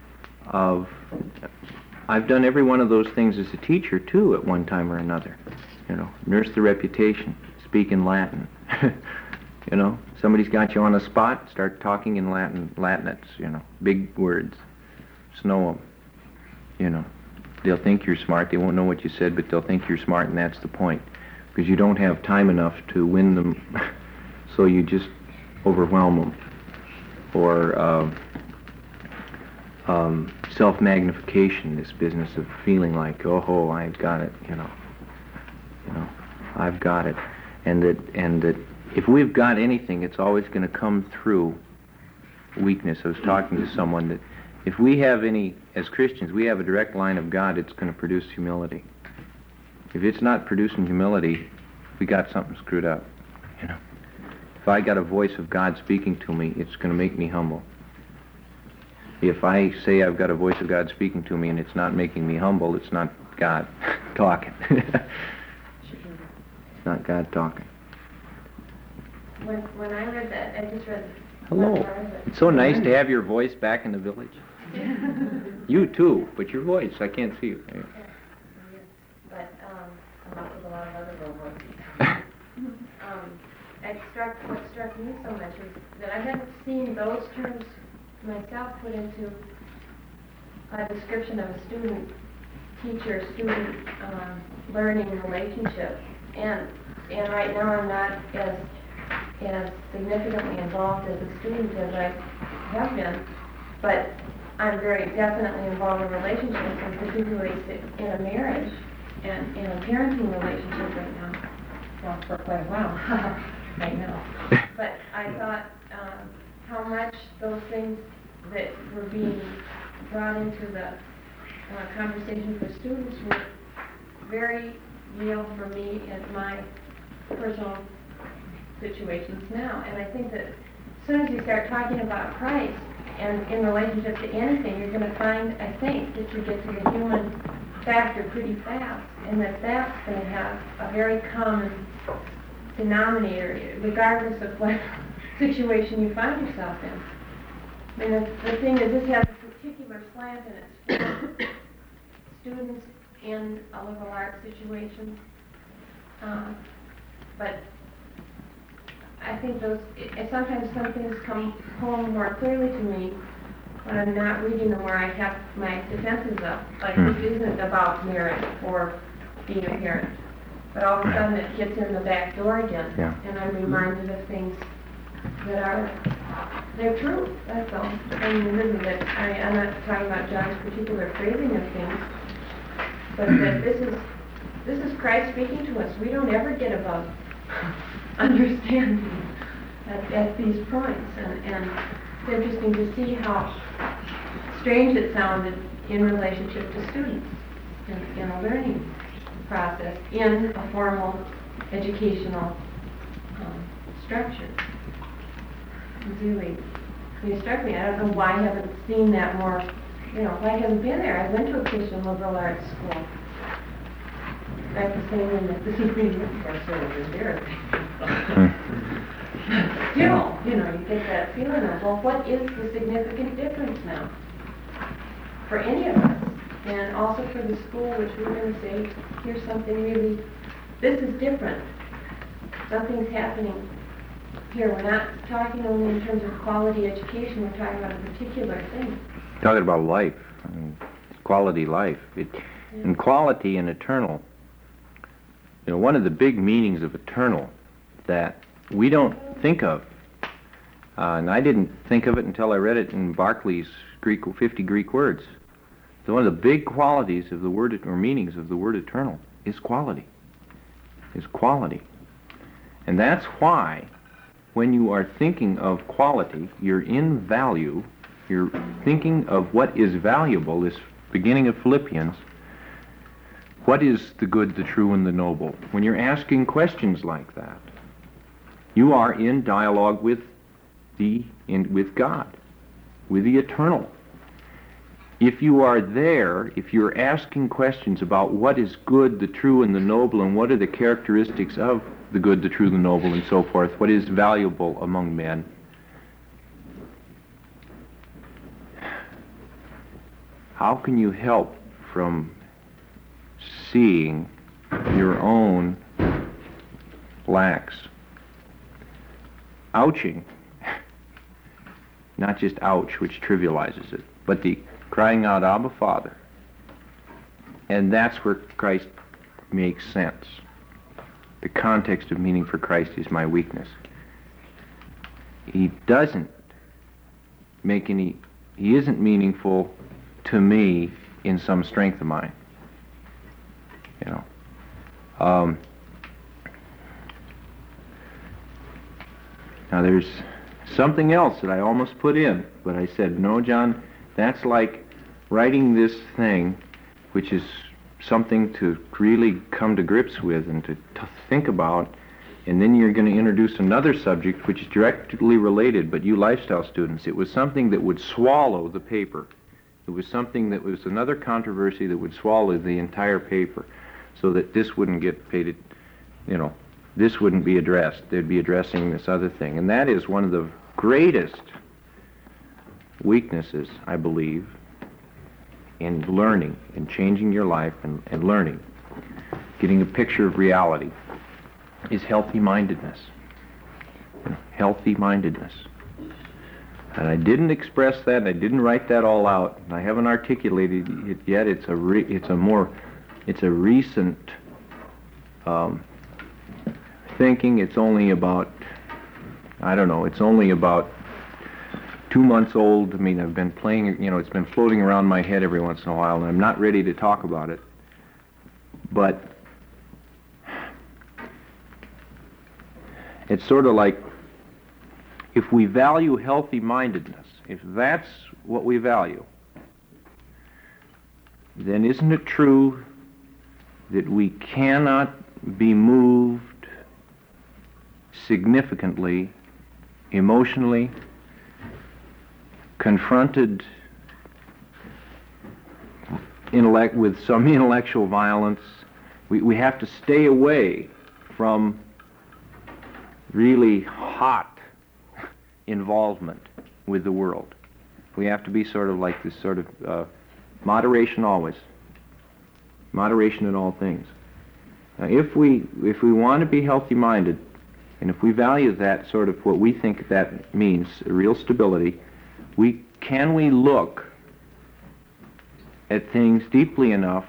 I've done every one of those things as a teacher, too, at one time or another. Nurse the reputation, speak in Latin. Somebody's got you on a spot, start talking in Latinates, big words. Snow them, They'll think you're smart. They won't know what you said, but they'll think you're smart, and that's the point. Because you don't have time enough to win them, so you just overwhelm them. Or self-magnification, this business of feeling like, oh, I've got it, I've got it. And that if we've got anything, it's always going to come through weakness. I was talking to someone that if we have any, as Christians, we have a direct line of God, it's going to produce humility. If it's not producing humility, we got something screwed up. If I got a voice of God speaking to me, it's going to make me humble. If I say I've got a voice of God speaking to me and it's not making me humble, it's not God talking. It's not God talking. When I read that, I just read... Hello. It's so nice to have your voice back in the village. You too, but your voice, I can't see you. Yeah. But I'm up with a lot of other robots. What struck me so much is that I hadn't seen those terms myself put into a description of a teacher-student learning relationship. And right now I'm not as significantly involved as a student as I have been, but I'm very definitely involved in relationships, and particularly in a marriage and in a parenting relationship right now. Well, for quite a while, right now. But I thought how much those things that were being brought into the conversation for students were very real for me in my personal situations now. And I think that as soon as you start talking about Christ and in relationship to anything, you're going to find, I think, that you get to the human factor pretty fast, and that's going to have a very common denominator, regardless of what situation you find yourself in. I mean, the thing is, this has a particular slant, and it's for students in a liberal arts situation. But I think sometimes some things come home more clearly to me when I'm not reading them, where I have my defenses up. Like, this isn't about marriage or being a parent. But all of a sudden it gets in the back door again, and I'm reminded of things that they're true, that's all. I mean, really, that I'm not talking about John's particular phrasing of things, but that this is Christ speaking to us. We don't ever get above understanding at these points, and it's interesting to see how strange it sounded in relationship to students in a learning process in a formal educational structure. Really struck me. I don't know why I haven't seen that more, why I haven't been there. I went to a Christian liberal arts school. That's the same in the Supreme Court, so it was there. Still, you get that feeling of, well, what is the significant difference now for any of us? And also for the school, which we're going to say, here's something really, this is different. Something's happening here. We're not talking only in terms of quality education, we're talking about a particular thing. Talking about life, quality life. And quality and eternal. One of the big meanings of eternal that we don't think of, and I didn't think of it until I read it in Barclay's 50 Greek words. So one of the big qualities of the word, or meanings of the word eternal, is quality. And that's why when you are thinking of quality, you're in value, you're thinking of what is valuable, this beginning of Philippians, What is the good, the true, and the noble? When you're asking questions like that, you are in dialogue with with God, with the eternal. If you are there, if you're asking questions about what is good, the true, and the noble, and what are the characteristics of the good, the true, the noble, and so forth, what is valuable among men, how can you help from seeing your own lacks? Ouching, not just ouch, which trivializes it, but the crying out, Abba, Father. And that's where Christ makes sense. The context of meaning for Christ is my weakness. He doesn't make any, he isn't meaningful to me in some strength of mine. You know. Now there's something else that I almost put in, but I said, no, John, that's like writing this thing, which is something to really come to grips with and to think about, and then you're going to introduce another subject which is directly related, but you lifestyle students, it was something that would swallow the paper. It was something that was another controversy that would swallow the entire paper, so that this wouldn't get paid, you know, this wouldn't be addressed. They'd be addressing this other thing. And that is one of the greatest weaknesses, I believe, in learning, in changing your life and learning, getting a picture of reality, is healthy-mindedness. Healthy-mindedness. And I didn't express that, I didn't write that all out, I haven't articulated it yet. It's a recent thinking. It's only about, I don't know, it's only about 2 months old. I mean, I've been playing, you know, it's been floating around my head every once in a while, and I'm not ready to talk about it. But it's sort of like, if we value healthy-mindedness, if that's what we value, then isn't it true that we cannot be moved significantly, emotionally, confronted with some intellectual violence? We have to stay away from really hot involvement with the world. We have to be sort of like this sort of moderation always. Moderation in all things. Now, if we want to be healthy-minded, and if we value that sort of what we think that means, real stability, can we look at things deeply enough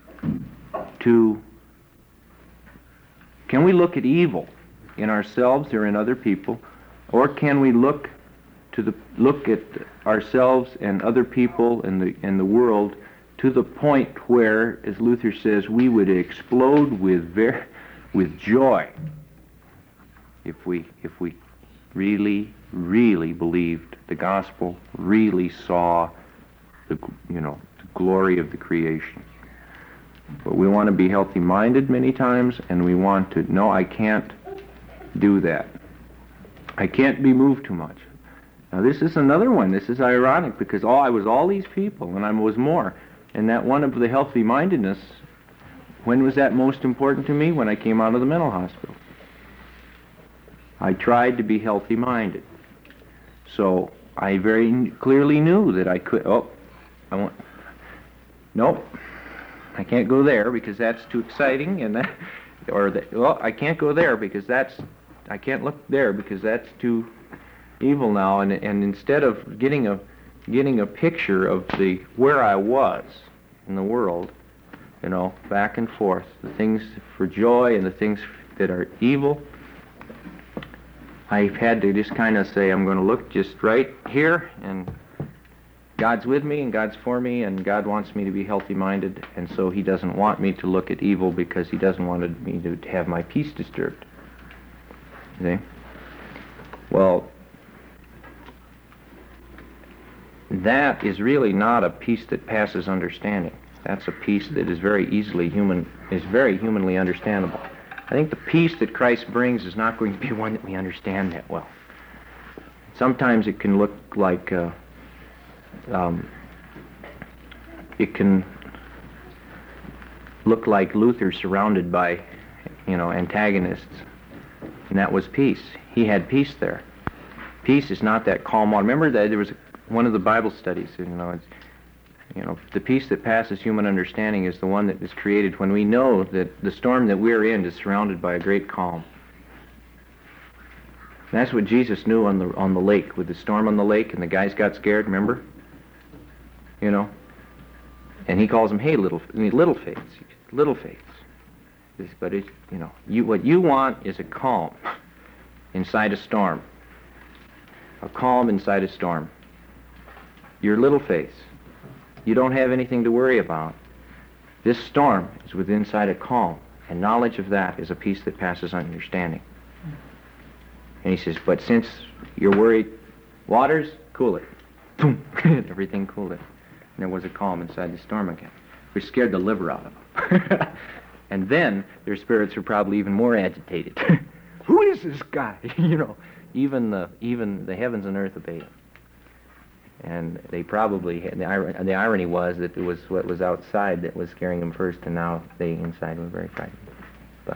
can we look at evil in ourselves or in other people, or can we look at ourselves and other people and the world to the point where, as Luther says, we would explode with joy if we really, really believed the gospel, really saw the glory of the creation. But we want to be healthy-minded many times, and we want to, no, I can't do that. I can't be moved too much. Now this is another one. This is ironic, because I was all these people, and I was more. And that one of the healthy-mindedness, when was that most important to me? When I came out of the mental hospital. I tried to be healthy-minded. So I very clearly knew that I could, nope, I can't go there because that's too exciting, and I can't go there because I can't look there because that's too evil now. And instead of getting a picture of where I was in the world, back and forth, the things for joy and the things that are evil, I've had to just kind of say, I'm going to look just right here, and God's with me, and God's for me, and God wants me to be healthy-minded, and so He doesn't want me to look at evil because He doesn't want me to have my peace disturbed. See? Well, that is really not a peace that passes understanding. That's a peace that is very humanly understandable. I think the peace that Christ brings is not going to be one that we understand that well. Sometimes it can look like Luther surrounded by, antagonists, and that was peace. He had peace there. Peace is not that calm water. Remember that there was one of the Bible studies. The peace that passes human understanding is the one that is created when we know that the storm that we're in is surrounded by a great calm. And that's what Jesus knew on the lake, with the storm on the lake, and the guys got scared. Remember? And he calls them, "Hey, little faiths, little faiths." But what you want is a calm inside a storm. A calm inside a storm. Your little faiths. You don't have anything to worry about. This storm is within inside a calm, and knowledge of that is a peace that passes understanding. And he says, but since you're worried, waters, cool it. Boom, everything cooled it. And there was a calm inside the storm again. We scared the liver out of them. And then their spirits were probably even more agitated. Who is this guy? Even the heavens and earth obeyed him. And they probably, the irony was that it was what was outside that was scaring them first, and now they inside were very frightened. But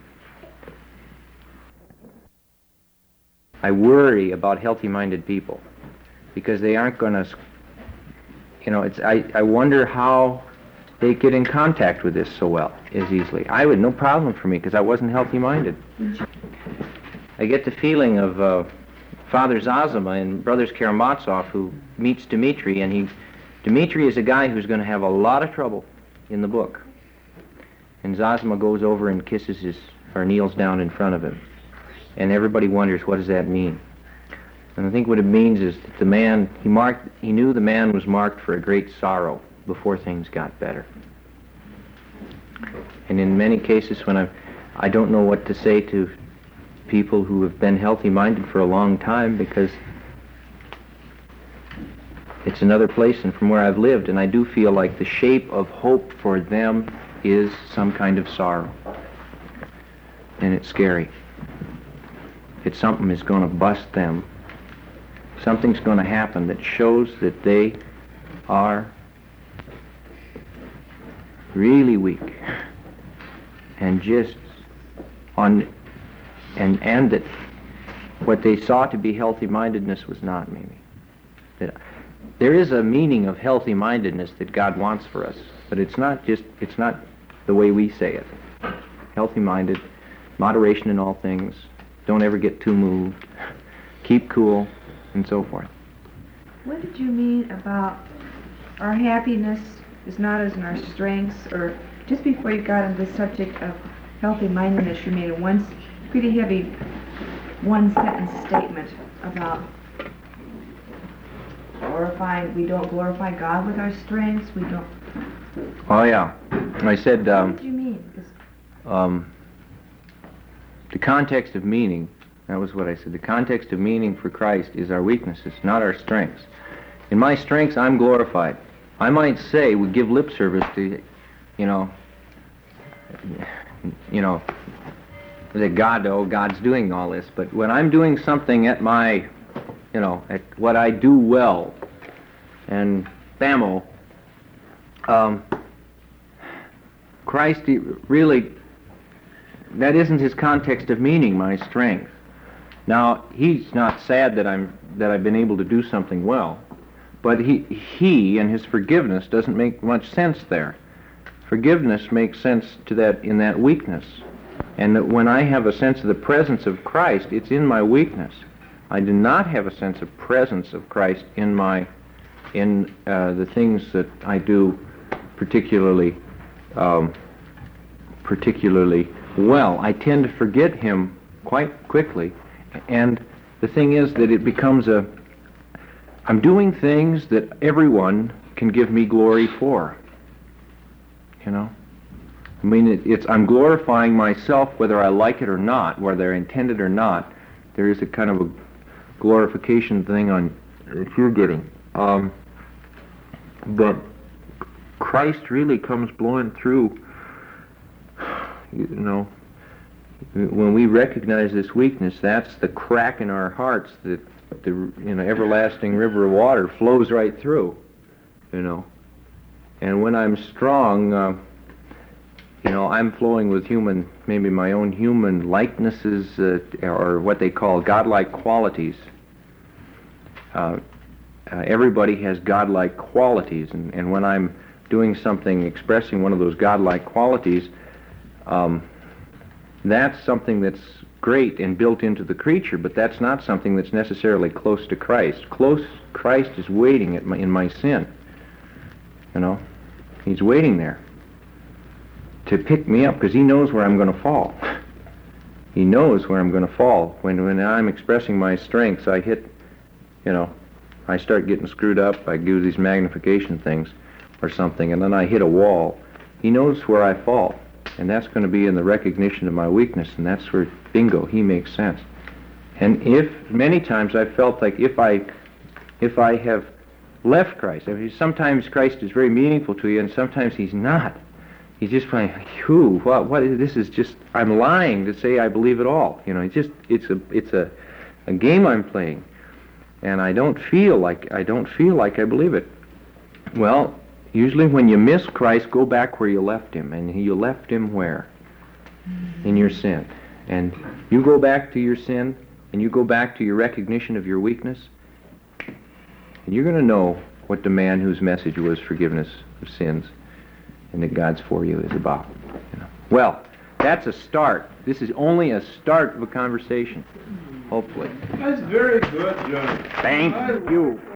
I worry about healthy-minded people, because they aren't going to, I wonder how they get in contact with this so well, as easily. I would, no problem for me, because I wasn't healthy-minded. I get the feeling of Father Zazima and Brothers Karamazov, who meets Dmitri, and Dmitri is a guy who's going to have a lot of trouble in the book. And Zazima goes over and kisses or kneels down in front of him. And everybody wonders, what does that mean? And I think what it means is that the man, he knew the man was marked for a great sorrow before things got better. And in many cases when I don't know what to say to people who have been healthy-minded for a long time, because it's another place and from where I've lived, and I do feel like the shape of hope for them is some kind of sorrow. And it's scary. It's something is going to bust them. Something's going to happen that shows that they are really weak and just and that what they saw to be healthy-mindedness was not, maybe. That there is a meaning of healthy-mindedness that God wants for us, but it's not the way we say it. Healthy-minded, moderation in all things, don't ever get too moved, keep cool, and so forth. What did you mean about our happiness is not as in our strengths, or just before you got into the subject of healthy-mindedness, you made a pretty heavy one-sentence statement about we don't glorify God with our strengths, we don't... Oh, yeah. I said... what did you mean? The context of meaning, that was what I said, the context of meaning for Christ is our weaknesses, not our strengths. In my strengths, I'm glorified. I might say, we give lip service to, that God's doing all this, but when I'm doing something at my, at what I do well, and bammo, Christ really, that isn't his context of meaning, my strength. Now, he's not sad that I've been able to do something well, but he and his forgiveness doesn't make much sense there. Forgiveness makes sense to that in that weakness. And that when I have a sense of the presence of Christ, it's in my weakness. I do not have a sense of presence of Christ in the things that I do particularly well. I tend to forget him quite quickly. And the thing is that it becomes I'm doing things that everyone can give me glory for. I mean, I'm glorifying myself whether I like it or not, whether I intend it or not. There is a kind of a glorification thing that you're getting. But Christ really comes blowing through, you know, when we recognize this weakness, that's the crack in our hearts that the everlasting river of water flows right through, you know. And when I'm strong, I'm flowing with maybe my own human likenesses, or what they call godlike qualities. Everybody has godlike qualities, and when I'm doing something expressing one of those godlike qualities, that's something that's great and built into the creature, but that's not something that's necessarily close to Christ. Christ is waiting in my sin. You know, he's waiting there to pick me up because he knows where I'm going to fall. He knows where I'm going to fall. When I'm expressing my strengths, I hit, I start getting screwed up. I do these magnification things or something, and then I hit a wall. He knows where I fall, and that's going to be in the recognition of my weakness, and that's where, bingo, he makes sense. And many times I felt like if I have left Christ, sometimes Christ is very meaningful to you, and sometimes he's not. He's just playing, this is just, I'm lying to say I believe it all. It's a game I'm playing, and I don't feel like I believe it. Well, usually when you miss Christ, go back where you left him, and you left him where? In your sin. And you go back to your sin, and you go back to your recognition of your weakness, and you're going to know what the man whose message was forgiveness of sins and that God's for you is about. Well, that's a start. This is only a start of a conversation, hopefully. That's very good, John. Thank you.